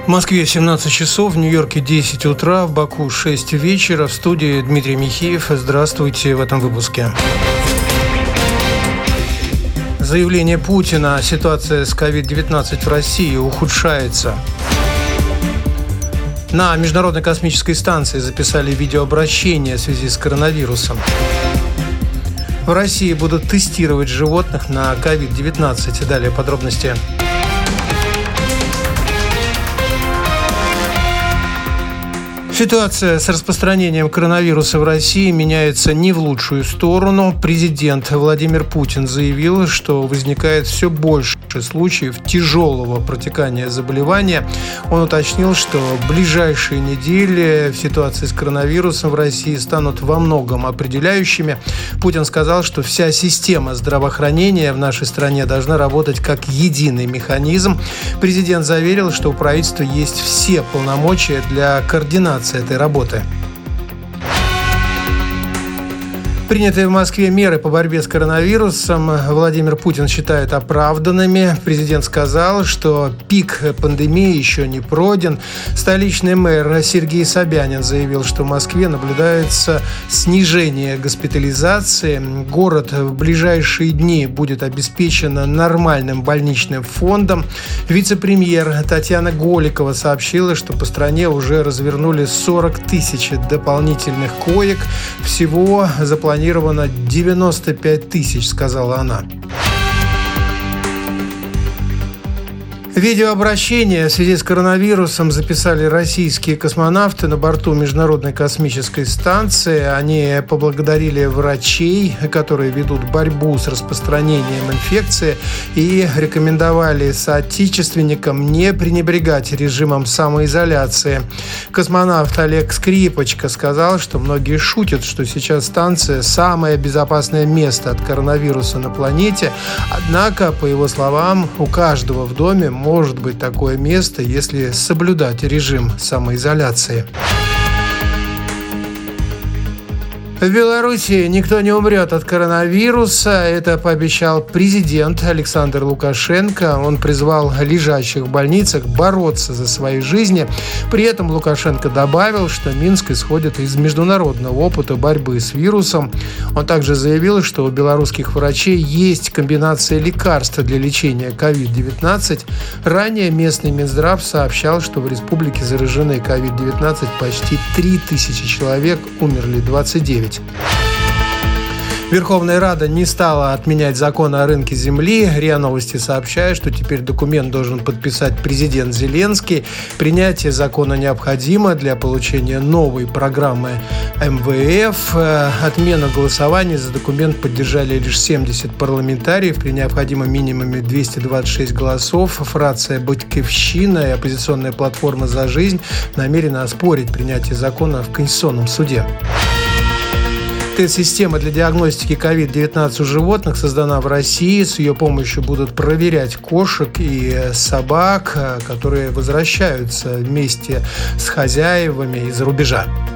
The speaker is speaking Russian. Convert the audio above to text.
В Москве 17 часов, в Нью-Йорке 10 утра, в Баку 6 вечера. В студии Дмитрий Михеев. Здравствуйте в этом выпуске. Заявление Путина: ситуация с COVID-19 в России ухудшается. На Международной космической станции записали видеообращение в связи с коронавирусом. В России будут тестировать животных на COVID-19. Далее подробности. Ситуация с распространением коронавируса в России меняется не в лучшую сторону. Президент Владимир Путин заявил, что возникает все больше случаев тяжелого протекания заболевания. Он уточнил, что ближайшие недели в ситуации с коронавирусом в России станут во многом определяющими. Путин сказал, что вся система здравоохранения в нашей стране должна работать как единый механизм. Президент заверил, что у правительства есть все полномочия для координации этой работы. Принятые в Москве меры по борьбе с коронавирусом Владимир Путин считает оправданными. Президент сказал, что пик пандемии еще не пройден. Столичный мэр Сергей Собянин заявил, что в Москве наблюдается снижение госпитализации. Город в ближайшие дни будет обеспечен нормальным больничным фондом. Вице-премьер Татьяна Голикова сообщила, что по стране уже развернули 40 тысяч дополнительных коек. Всего запланировано 95 тысяч, сказала она. Видеообращение в связи с коронавирусом записали российские космонавты на борту Международной космической станции. Они поблагодарили врачей, которые ведут борьбу с распространением инфекции, и рекомендовали соотечественникам не пренебрегать режимом самоизоляции. Космонавт Олег Скрипочка сказал, что многие шутят, что сейчас станция – самое безопасное место от коронавируса на планете. Однако, по его словам, у каждого в доме может быть такое место, если соблюдать режим самоизоляции. В Беларуси никто не умрет от коронавируса. Это пообещал президент Александр Лукашенко. Он призвал лежащих в больницах бороться за свои жизни. При этом Лукашенко добавил, что Минск исходит из международного опыта борьбы с вирусом. Он также заявил, что у белорусских врачей есть комбинация лекарств для лечения COVID-19. Ранее местный Минздрав сообщал, что в республике заражены COVID-19 почти 3000 человек, умерли 29. Верховная Рада не стала отменять закон о рынке земли. РИА Новости сообщает, что теперь документ должен подписать президент Зеленский. Принятие закона необходимо для получения новой программы МВФ. Отмену голосования за документ поддержали лишь 70 парламентариев при необходимом минимуме 226 голосов. Фракция «Батькивщина» и оппозиционная платформа «За жизнь» намерены оспорить принятие закона в Конституционном суде. Тест-система для диагностики COVID-19 у животных создана в России. С ее помощью будут проверять кошек и собак, которые возвращаются вместе с хозяевами из-за рубежа.